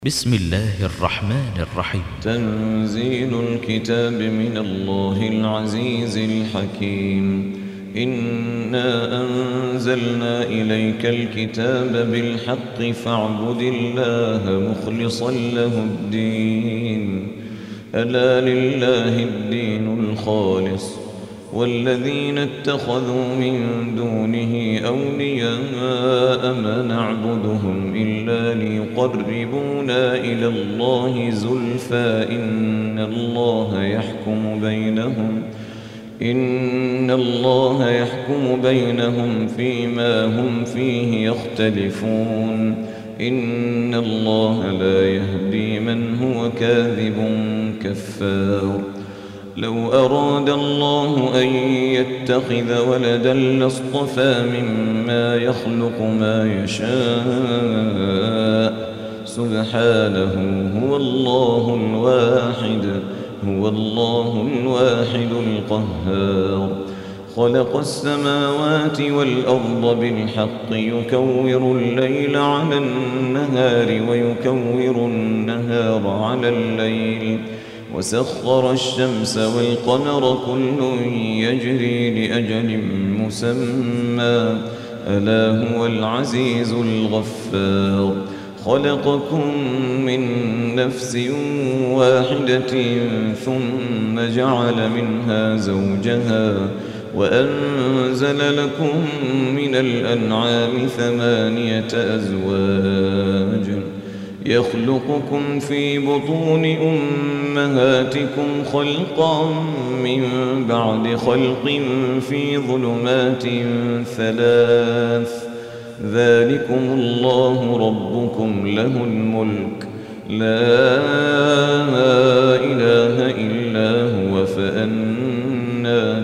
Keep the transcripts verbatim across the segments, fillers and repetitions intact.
بسم الله الرحمن الرحيم. تنزيل الكتاب من الله العزيز الحكيم. إنا أنزلنا إليك الكتاب بالحق فاعبد الله مخلصا له الدين. ألا لله الدين الخالص والذين اتخذوا من دونه أولياء ما نعبدهم إلا ليقربونا إلى الله زلفى إن الله يحكم بينهم إن الله يحكم بينهم فيما هم فيه يختلفون. إن الله لا يهدي من هو كاذب كفار. لو أراد الله أن يتخذ ولدا لاصطفى مما يخلق ما يشاء سبحانه هو الله الواحد هو الله الواحد القهار. خلق السماوات والأرض بالحق يكور الليل على النهار ويكور النهار على الليل وسخر الشمس والقمر كل يجري لأجل مسمى ألا هو العزيز الغفار. خلقكم من نفس واحدة ثم جعل منها زوجها وأنزل لكم من الأنعام ثمانية أزواج يخلقكم في بطون أمهاتكم خلقا من بعد خلق في ظلمات ثلاث ذلكم الله ربكم له الملك لا إله إلا هو فأنى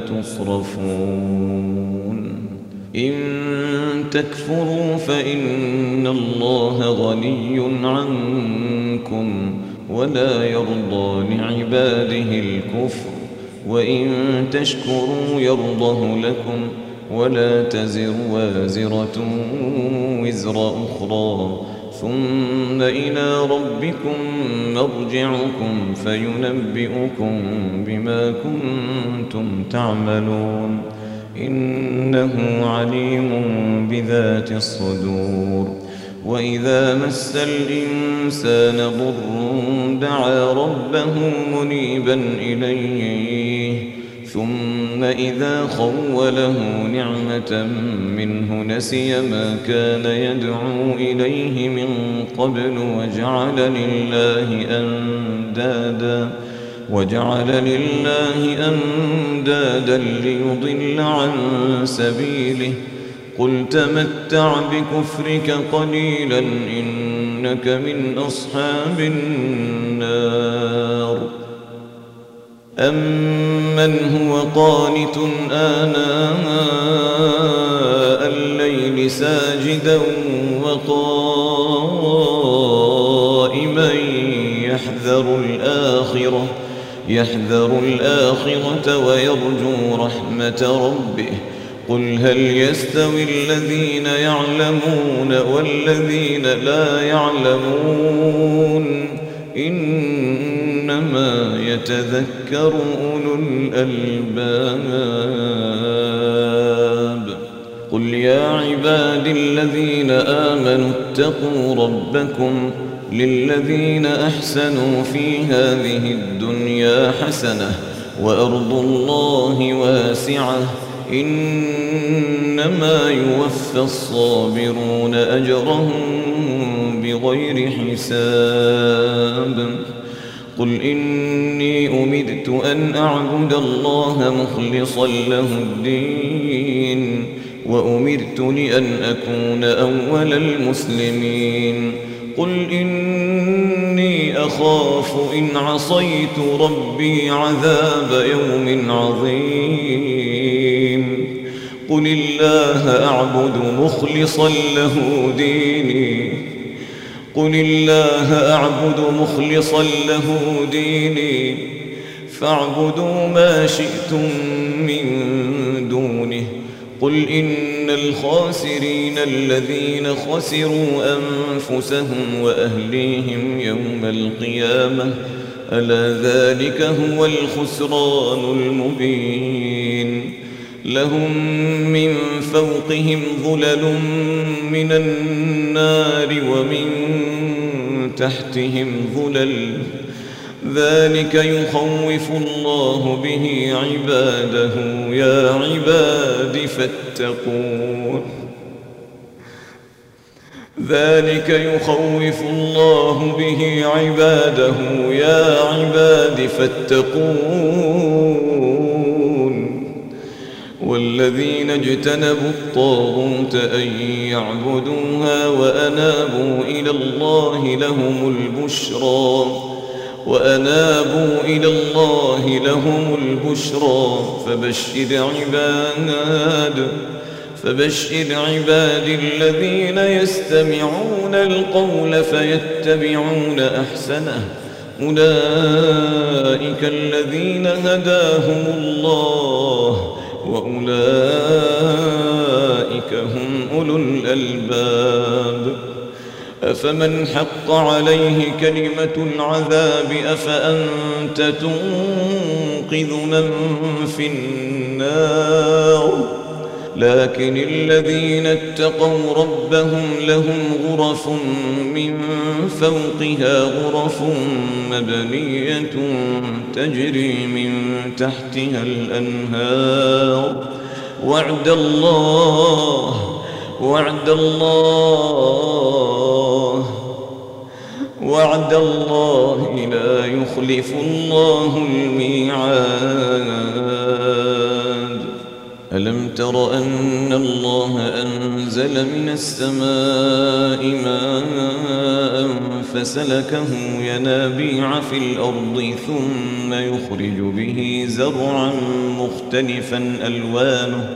تصرفون. إن تكفروا فإن الله غني عنكم ولا يرضى لعباده الكفر وإن تشكروا يرضه لكم ولا تزر وازرة وزر أخرى ثم إلى ربكم مرجعكم فينبئكم بما كنتم تعملون إنه عليم بذات الصدور. وإذا مس الإنسان ضر دعا ربه منيبا إليه ثم إذا خوله نعمة منه نسي ما كان يدعو إليه من قبل وجعل لله أندادا وجعل لله أندادا ليضل عن سبيله قل تمتع بكفرك قليلا إنك من أصحاب النار. أمن هو قانت آناء الليل ساجدا وقائما يحذر الآخرة يحذر الآخرة ويرجو رحمة ربه قل هل يستوي الذين يعلمون والذين لا يعلمون إنما يتذكر أولو الألباب. قل يا عبادي الذين آمنوا اتقوا ربكم للذين أحسنوا في هذه الدنيا حسنة وأرض الله واسعة إنما يوفى الصابرون أجرهم بغير حساب. قل إني أمرت أن أعبد الله مخلصا له الدين وأمرت لأن أكون أول المسلمين. قل إني أخاف إن عصيت ربي عذاب يوم عظيم. قل الله أعبد مخلصا له ديني قل الله أعبد مخلصا له ديني فاعبدوا ما شئتم من دونه قل إن الخاسرين الذين خسروا أنفسهم وأهليهم يوم القيامة ألا ذلك هو الخسران المبين لهم من فوقهم ظلل من النار ومن تحتهم ظلل ذلك يخوف الله به عباده يا عباد فاتقون ذلك يخوف الله به عباده يا عباد فاتقون والذين اجتنبوا الطاغوت أن يعبدوها وأنابوا إلى الله لهم البشرى وأنابوا إلى الله لهم البشرى فبشر عباد فبشر عباد الذين يستمعون القول فيتبعون أحسنه أولئك الذين هداهم الله وأولئك هم أولو الألباب أفمن حق عليه كلمة العذاب أفأنت تنقذ من في النار لكن الذين اتقوا ربهم لهم غرف من فوقها غرف مبنية تجري من تحتها الأنهار وعد الله وعد الله وعد الله لا يخلف الله الميعاد ألم تر أن الله أنزل من السماء ماء فسلكه ينابيع في الأرض ثم يخرج به زرعا مختلفا ألوانه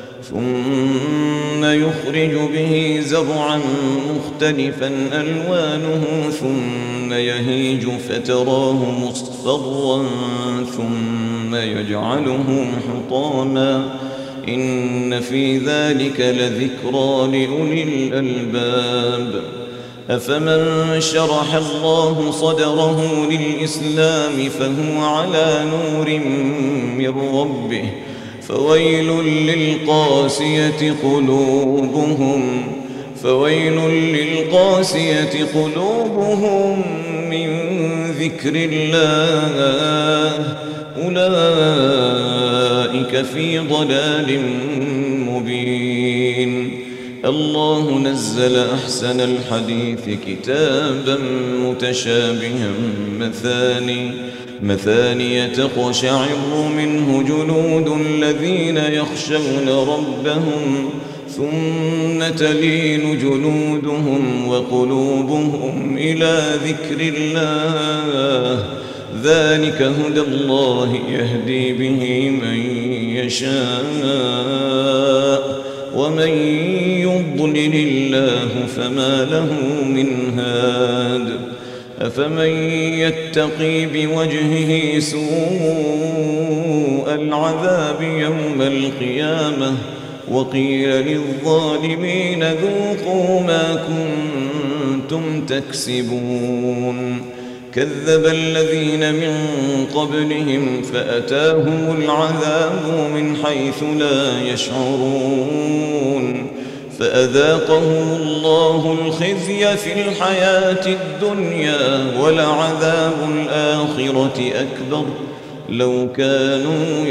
ثم يخرج به زرعا مختلفا ألوانه ثم يهيج فتراه مصفرا ثم يجعله حطاما إن في ذلك لذكرى لأولي الألباب أفمن شرح الله صدره للإسلام فهو على نور من ربه فويل للقاسية قلوبهم فويل للقاسية قلوبهم من ذكر الله أولئك في ضلال مبين الله نزل أحسن الحديث كتابا متشابها مثاني مثانية تقشعر منه جلود الذين يخشون ربهم ثم تلين جلودهم وقلوبهم إلى ذكر الله ذلك هدى الله يهدي به من يشاء ومن يضلل الله فما له من هاد أفمن يتقي بوجهه سوء العذاب يوم القيامة وقيل للظالمين ذوقوا ما كنتم تكسبون كذب الذين من قبلهم فأتاهم العذاب من حيث لا يشعرون فأذاقهم الله الخزي في الحياة الدنيا ولعذاب الآخرة أكبر لو كانوا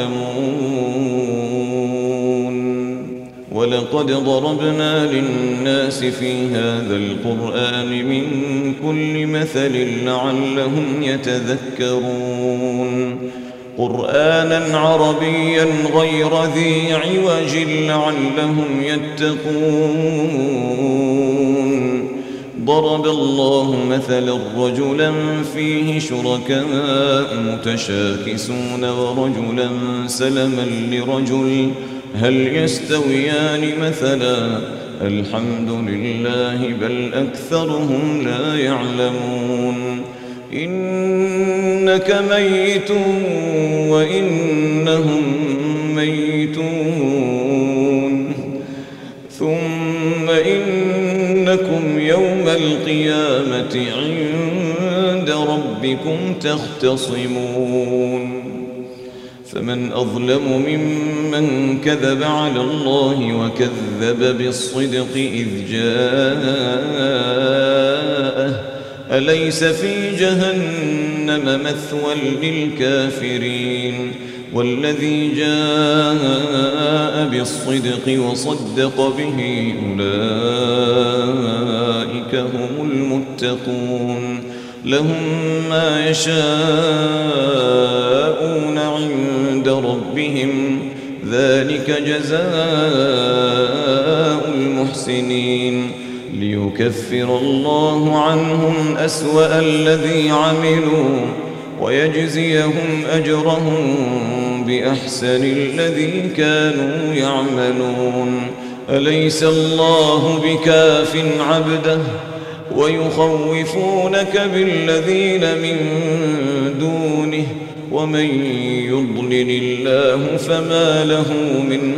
يعلمون ولقد ضربنا للناس في هذا القرآن من كل مثل لعلهم يتذكرون قرآنا عربيا غير ذي عوج لعلهم يتقون ضرب الله مثلا رجلا فيه شركاء متشاكسون ورجلا سلما لرجل هل يستويان مثلا الحمد لله بل أكثرهم لا يعلمون إنك ميت وإنهم ميتون القيامة عند ربكم تختصمون فمن أظلم ممن كذب على الله وكذب بالصدق إذ جاءه أليس في جهنم مثوى للكافرين والذي جاء بالصدق وصدق به أولئك هم المتقون لهم ما يشاءون عند ربهم ذلك جزاء المحسنين ليكفر الله عنهم أسوأ الذي عملوا ويجزيهم أجرهم بأحسن الذي كانوا يعملون أليس الله بكاف عبده ويخوفونك بالذين من دونه ومن يضلل الله فما له من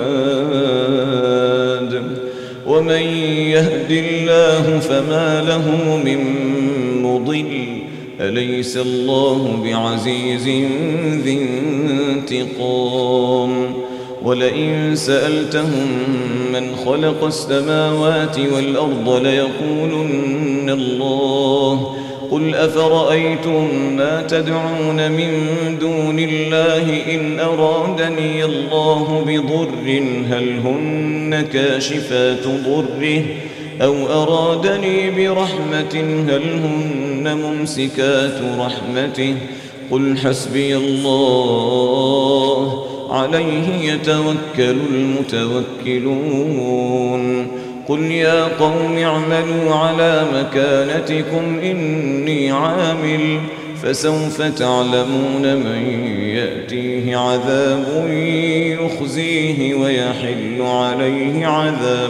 هاد ومن يهد الله فما له من مضل أليس الله بعزيز ذي انتقام ولئن سألتهم من خلق السماوات والأرض ليقولن الله قل أفرأيتم ما تدعون من دون الله إن أرادني الله بضر هل هن كاشفات ضره أو أرادني برحمة هل هن ممسكات رحمته قل حسبي الله عليه يتوكل المتوكلون قل يا قوم اعملوا على مكانتكم إني عامل فسوف تعلمون من يأتيه عذاب يخزيه ويحل عليه عذاب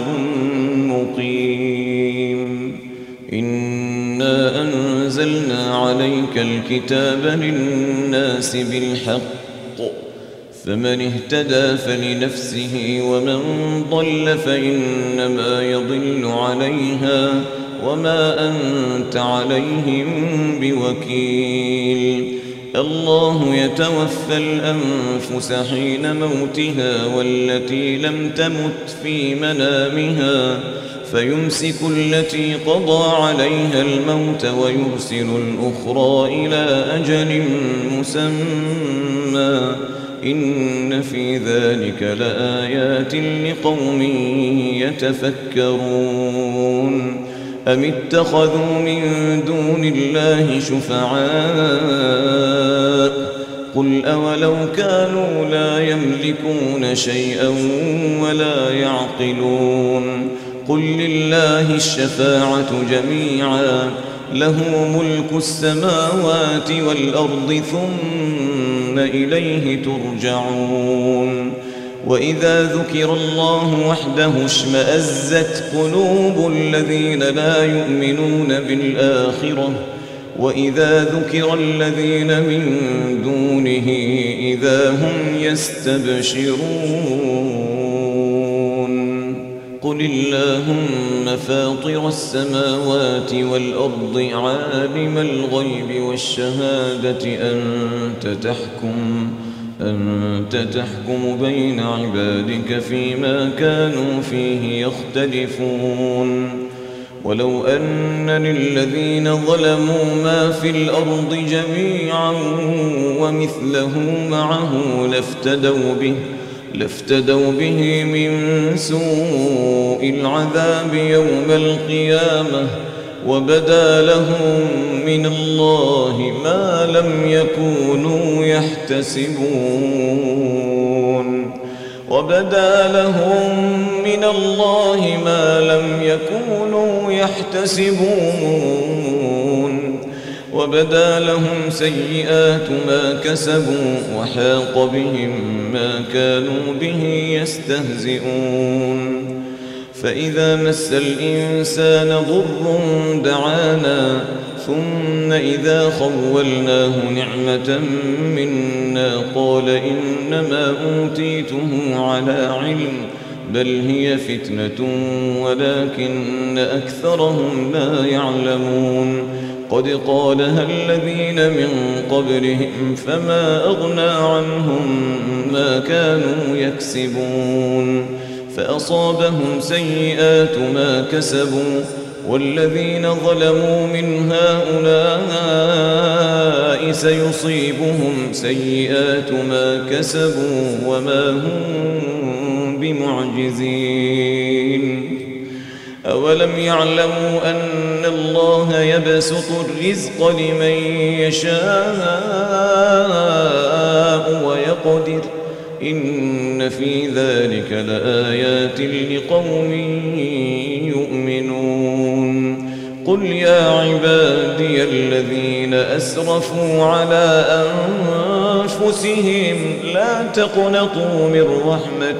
مقيم إنا أنزلنا عليك الكتاب للناس بالحق فمن اهتدى فلنفسه ومن ضل فإنما يضل عليها وما أنت عليهم بوكيل الله يتوفى الأنفس حين موتها والتي لم تمت في منامها فيمسك التي قضى عليها الموت ويرسل الأخرى إلى أجل مسمى إن في ذلك لآيات لقوم يتفكرون أم اتخذوا من دون الله شفعاء قل أولو كانوا لا يملكون شيئا ولا يعقلون قل لله الشفاعة جميعا له ملك السماوات والأرض ثم إليه ترجعون وإذا ذكر الله وحده اشمأزت قلوب الذين لا يؤمنون بالآخرة وإذا ذكر الذين من دونه إذا هم يستبشرون قل اللهم فاطر السماوات والأرض عالم الغيب والشهادة أنت تحكم أنت تحكم بين عبادك فيما كانوا فيه يختلفون ولو أن للذين ظلموا ما في الأرض جميعا ومثله معه لافتدوا به لافتدوا به من سوء العذاب يوم القيامة وبدا لهم من الله ما لم يكونوا يحتسبون وبدا لهم من الله ما لم يكونوا يحتسبون وبدا لهم سيئات ما كسبوا وحاق بهم ما كانوا به يستهزئون فإذا مس الإنسان ضر دعانا ثم إذا خولناه نعمة منا قال إنما أوتيته على علم بل هي فتنة ولكن أكثرهم لا يعلمون قد قالها الذين من قبلهم فما أغنى عنهم ما كانوا يكسبون فأصابهم سيئات ما كسبوا والذين ظلموا من هؤلاء سيصيبهم سيئات ما كسبوا وما هم بمعجزين أولم يعلموا أن الله يبسط الرزق لمن يشاء ويقدر إن في ذلك لآيات لقوم يؤمنون قل يا عبادي الذين أسرفوا على أنفسهم لا تقنطوا من رحمة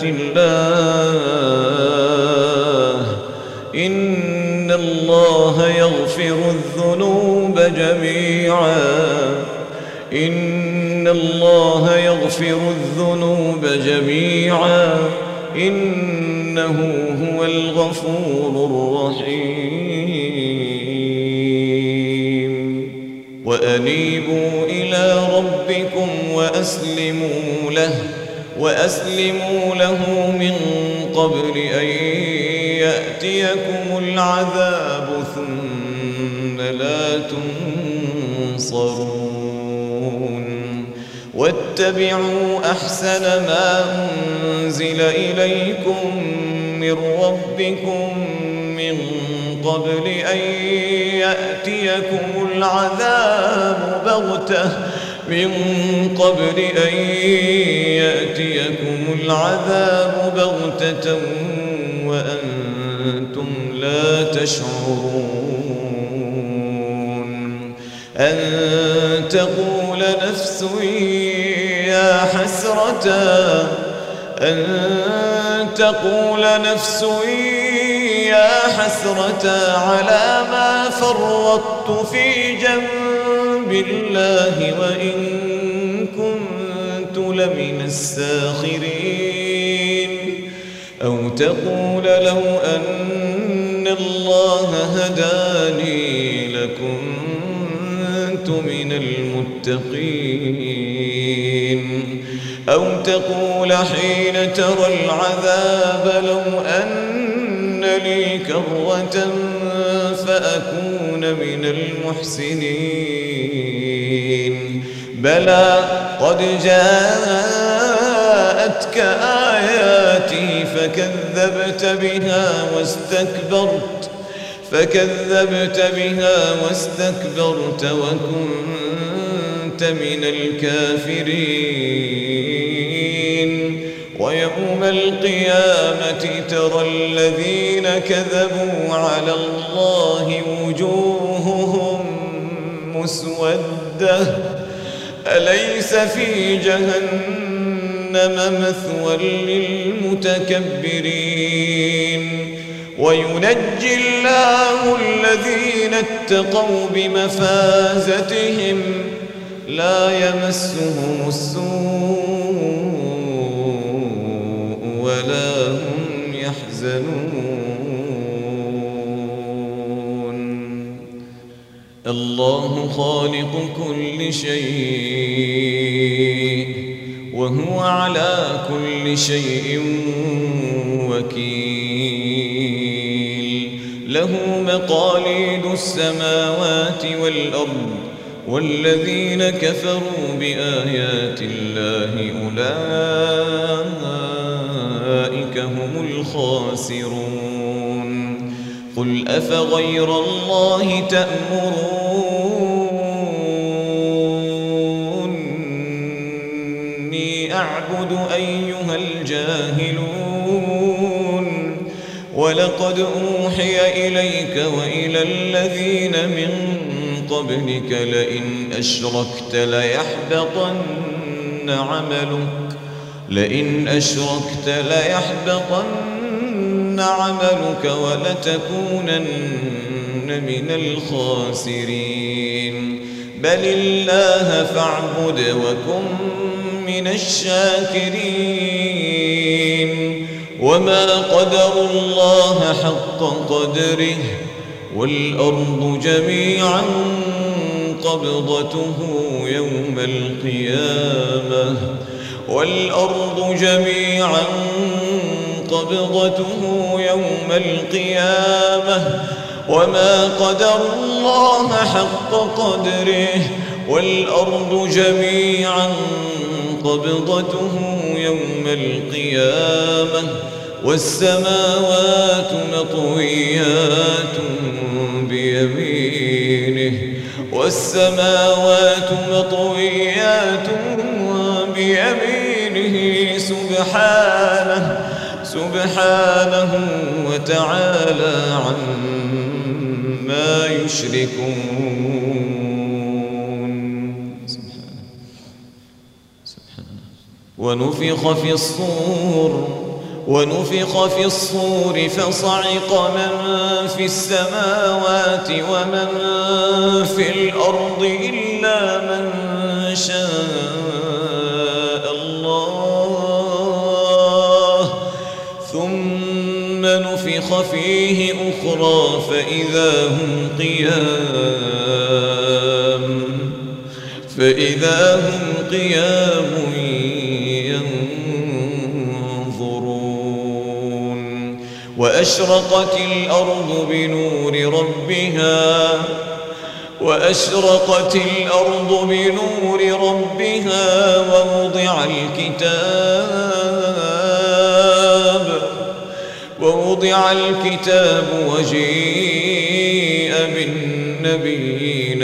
الله إن الله يغفر الذنوب جميعا إن الله يغفر الذنوب جميعا إنه هو الغفور الرحيم وأنيبوا إلى ربكم وأسلموا له وأسلموا له من قبل أن يأتيكم العذاب ثم لا تنصرون واتبعوا أحسن ما أنزل إليكم من ربكم من قبل أن يأتيكم العذاب بغتة من قبل أن يأتيكم العذاب بغتة وأنتم لا تشعرون أن تقول نفس يا حسرة أن تقول نفس يا حسرة على ما فرطت في جنب الله وإن كنت لمن الساخرين أو تقول لو أن الله هداني لكنت من المتقين أو تقول حين ترى العذاب لو أن لي كرة فأكون من المحسنين بلى قد جاءتك آياتي فكذبت بها واستكبرت فكذبت بها واستكبرت وكنت من الكافرين ويوم القيامة ترى الذين كذبوا على الله وجوههم مسودة أليس في جهنم مثوى للمتكبرين وينجي الله الذين اتقوا بمفازتهم لا يمسهم السوء ولا هم يحزنون الله خالق كل شيء وهو على كل شيء وكيل له مقاليد السماوات والأرض والذين كفروا بآيات الله أولئك هم الخاسرون قل أفغير الله تأمروني أعبد أيها الجاهلون ولقد أوحي إليك وإلى الذين من قبلك لئن أشركت ليحبطن عملك لئن أشركت ليحبطن عملك ولتكونن من الخاسرين بل الله فاعبد وكن من الشاكرين وما قدروا الله حق قدره والأرض جميعا قبضته يوم القيامة والأرض جميعا قبضته يوم القيامة وما قدروا الله حق قدره والأرض جميعا قبضته يوم القيامة والسماوات مطويات بيمينه والسماوات مطويات بيمينه سبحانه سبحانه وتعالى عما يشركون. سبحانه سبحانه ونفخ في الصور ونفخ في الصور فصعق من في السماوات ومن في الأرض إلا من شاء الله ثم نفخ فيه أخرى فإذا هم قيام فإذا هم قيام وأشرقت الأرض بنور ربها وأشرقت الأرض بنور ربها ووضع الكتاب ووضع الكتاب وجيء بالنبيين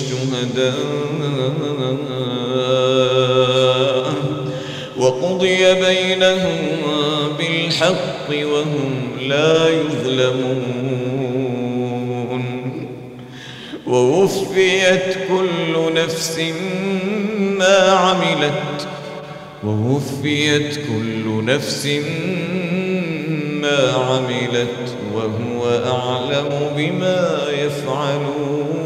والشهداء وقضي بينهم بالحق وهم لا يظلمون ووفيت كل نفس ما عملت ووفيت كل نفس ما عملت وهو أعلم بما يفعلون.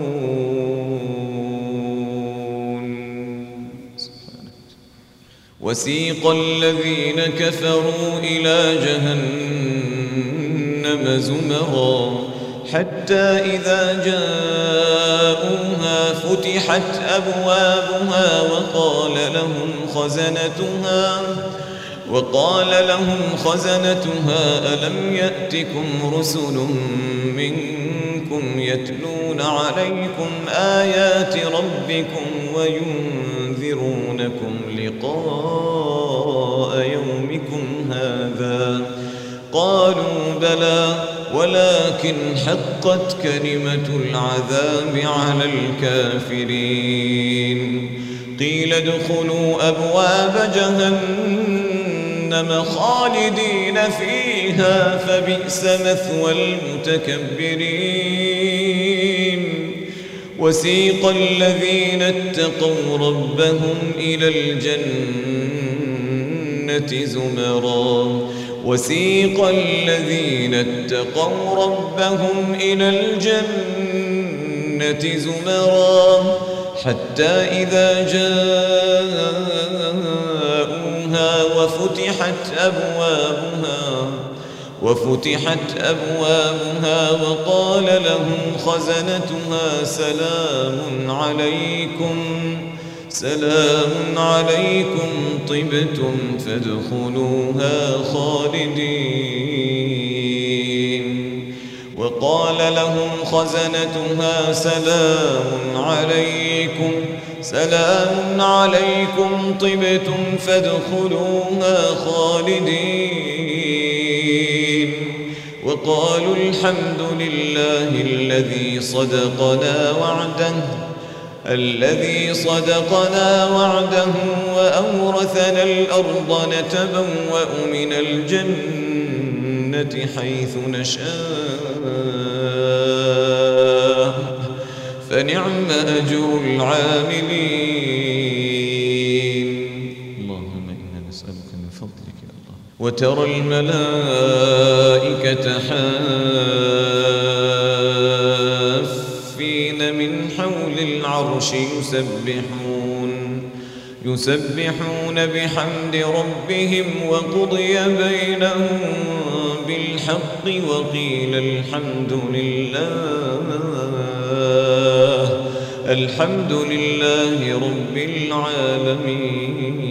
وسيق الذين كفروا إلى جهنم زمرا حتى إذا جاءوها فتحت أبوابها وقال لهم خزنتها وقال لهم خزنتها ألم يأتكم رسل منكم يتلون عليكم آيات ربكم وينذرونكم لقاء يومكم هذا قالوا بلى ولكن حقت كلمة العذاب على الكافرين قيل ادخلوا أبواب جهنم خالدين فيها فبئس مثوى المتكبرين. وسيق الذين اتقوا ربهم إلى الجنة زمرا وسيق الذين اتقوا ربهم إلى الجنة زمرا حتى إذا جاءوها وفتحت أبوابها وفتحت أبوابها وقال لهم خزنتها سلام عليكم سلام عليكم طبتم فادخلوها خالدين. وقال لهم خزنتها سلام عليكم سلام عليكم طبتم فادخلوها خالدين. وقالوا الحمد لله الذي صدقنا وعده الذي صدقنا وعده وأورثنا الأرض نتبوأ من الجنة حيث نشاء فنعم أجر العاملين. اللهم إنا نسألك من فضلك يا الله. وترى الملائكة حافين من حول العرش يسبحون يسبحون بحمد ربهم وقضي بينهم بالحق وقيل الحمد لله الحمد لله رب العالمين.